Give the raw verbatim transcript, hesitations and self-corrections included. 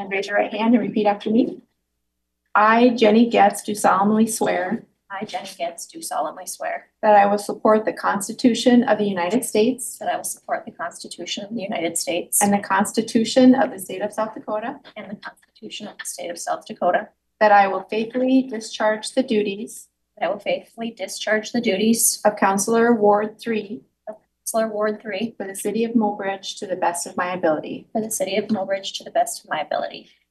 And raise your right hand and repeat after me. I, Jenny Getz, do solemnly swear I, Jenny Getz, do solemnly swear that I will support the Constitution of the United States that I will support the Constitution of the United States and the Constitution of the State of South Dakota, and the Constitution of the State of South Dakota, that I will faithfully discharge the duties that I will faithfully discharge the duties of Counselor Ward Three of Counselor Ward Three for the City of Mobridge to the best of my ability. for the City of Mobridge to the best of my ability.